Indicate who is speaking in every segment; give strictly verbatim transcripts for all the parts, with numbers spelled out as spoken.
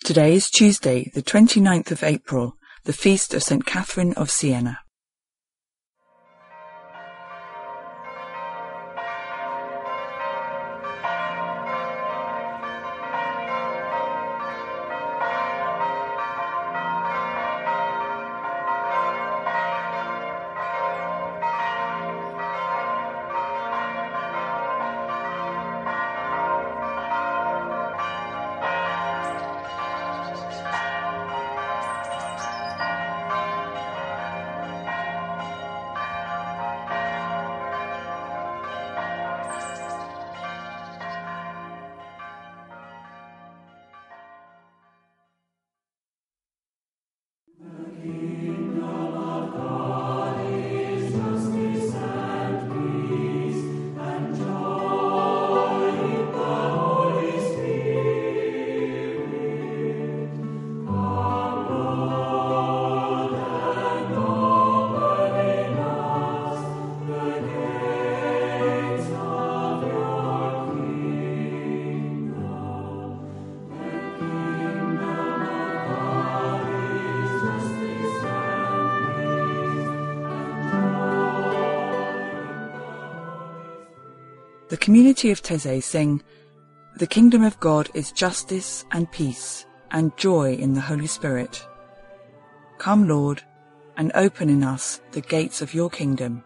Speaker 1: Today is Tuesday, the twenty-ninth of April, the feast of Saint Catherine of Siena. The community of Taizé sing, "The kingdom of God is justice and peace and joy in the Holy Spirit. Come, Lord, and open in us the gates of your kingdom."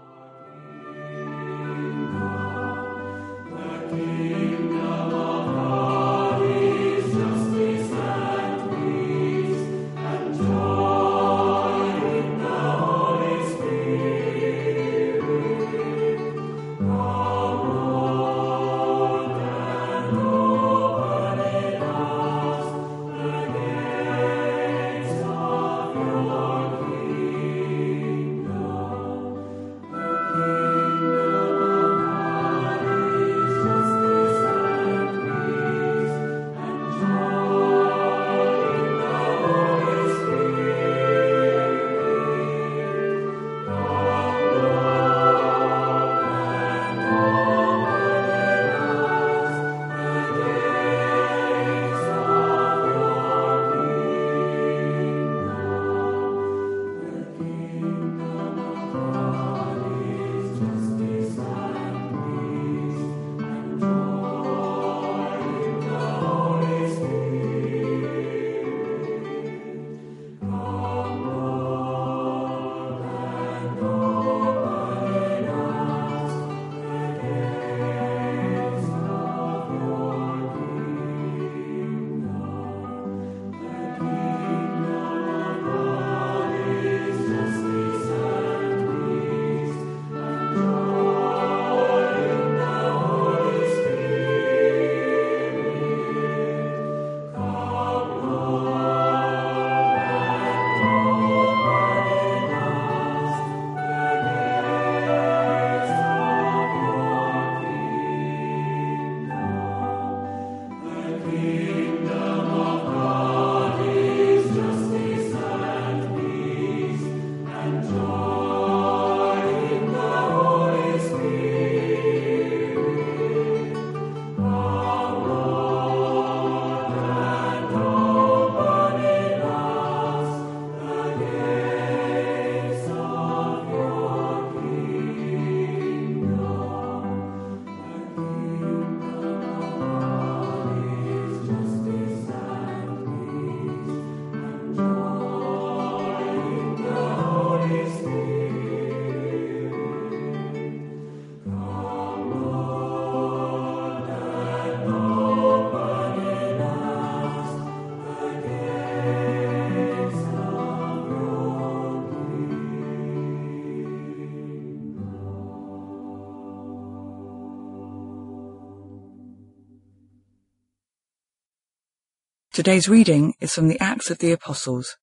Speaker 1: Today's reading is from the Acts of the Apostles.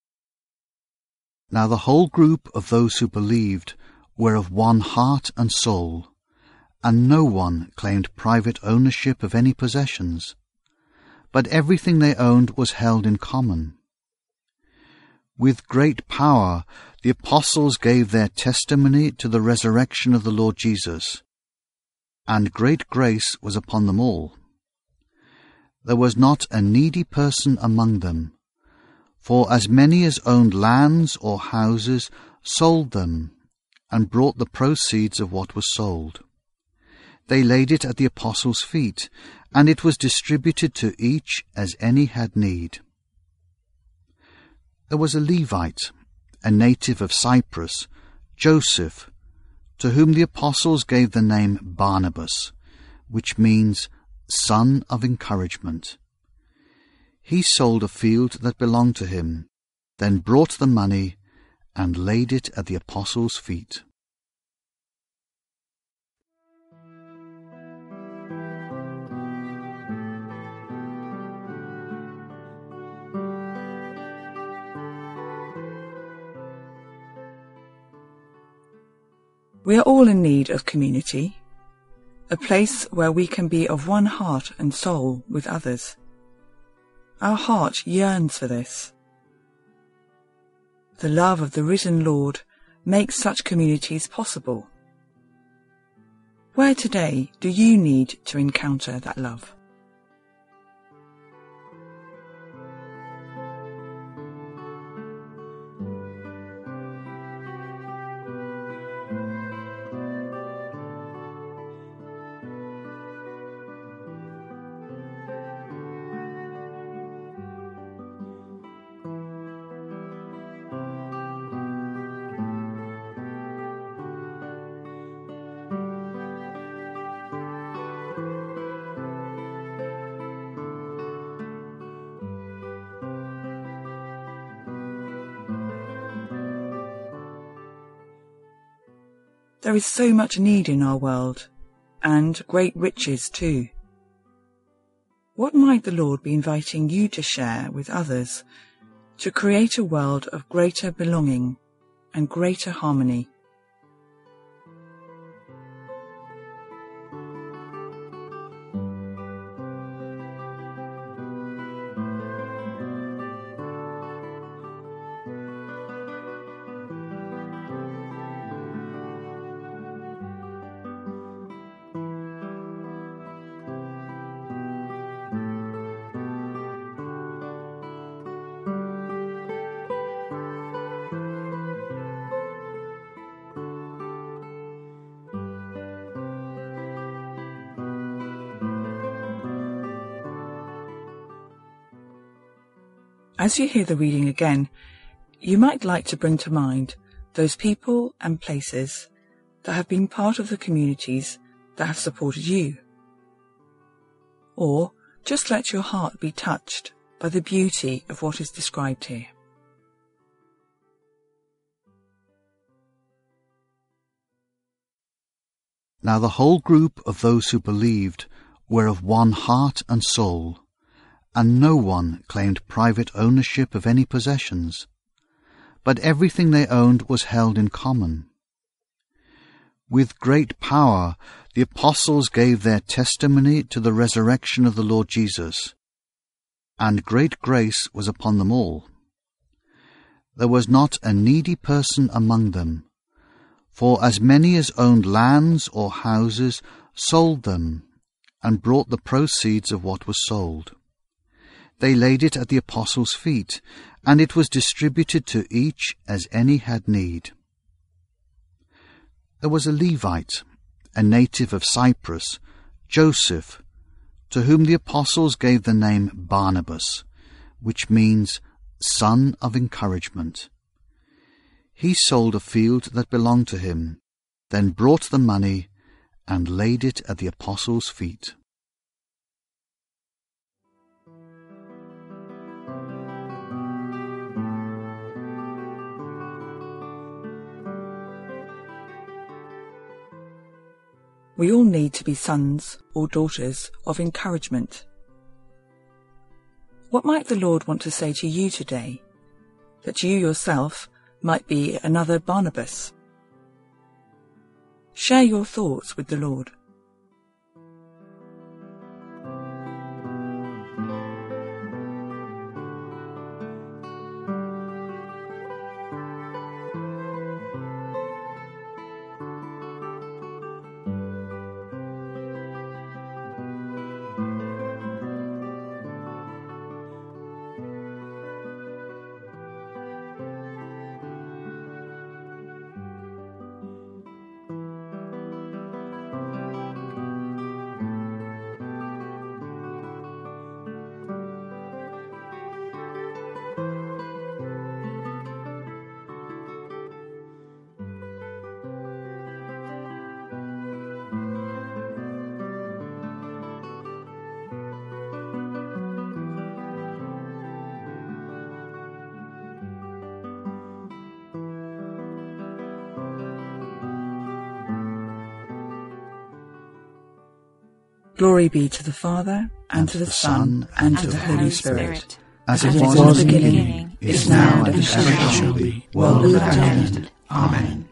Speaker 2: Now the whole group of those who believed were of one heart and soul, and no one claimed private ownership of any possessions, but everything they owned was held in common. With great power the apostles gave their testimony to the resurrection of the Lord Jesus, and great grace was upon them all. there was not a needy person among them, for as many as owned lands or houses sold them and brought the proceeds of what was sold. They laid it at the apostles' feet, and it was distributed to each as any had need. There was a Levite, a native of Cyprus, Joseph, to whom the apostles gave the name Barnabas, which means son of encouragement. He sold a field that belonged to him, then brought the money and laid it at the apostles' feet.
Speaker 1: We are all in need of community, a place where we can be of one heart and soul with others. Our heart yearns for this. The love of the risen Lord makes such communities possible. Where today do you need to encounter that love? There is so much need in our world, and great riches too. What might the Lord be inviting you to share with others to create a world of greater belonging and greater harmony? As you hear the reading again, you might like to bring to mind those people and places that have been part of the communities that have supported you. Or just let your heart be touched by the beauty of what is described here.
Speaker 2: Now the whole group of those who believed were of one heart and soul, and no one claimed private ownership of any possessions, but everything they owned was held in common. With great power the apostles gave their testimony to the resurrection of the Lord Jesus, and great grace was upon them all. There was not a needy person among them, for as many as owned lands or houses sold them and brought the proceeds of what was sold. They laid it at the apostles' feet, and it was distributed to each as any had need. There was a Levite, a native of Cyprus, Joseph, to whom the apostles gave the name Barnabas, which means son of encouragement. He sold a field that belonged to him, then brought the money and laid it at the apostles' feet.
Speaker 1: We all need to be sons or daughters of encouragement. What might the Lord want to say to you today, that you yourself might be another Barnabas? Share your thoughts with the Lord. Glory be to the Father, and to the Son, and to the Holy Spirit,
Speaker 2: as
Speaker 1: as
Speaker 2: it
Speaker 1: it
Speaker 2: was
Speaker 1: was
Speaker 2: in
Speaker 1: in
Speaker 2: the
Speaker 1: the
Speaker 2: beginning,
Speaker 1: beginning,
Speaker 2: is
Speaker 1: is
Speaker 2: now,
Speaker 1: now,
Speaker 2: and
Speaker 1: and
Speaker 2: ever
Speaker 1: ever
Speaker 2: shall
Speaker 1: shall
Speaker 2: be,
Speaker 1: be,
Speaker 2: world
Speaker 1: world
Speaker 2: without
Speaker 1: without
Speaker 2: end.
Speaker 1: end.
Speaker 2: Amen.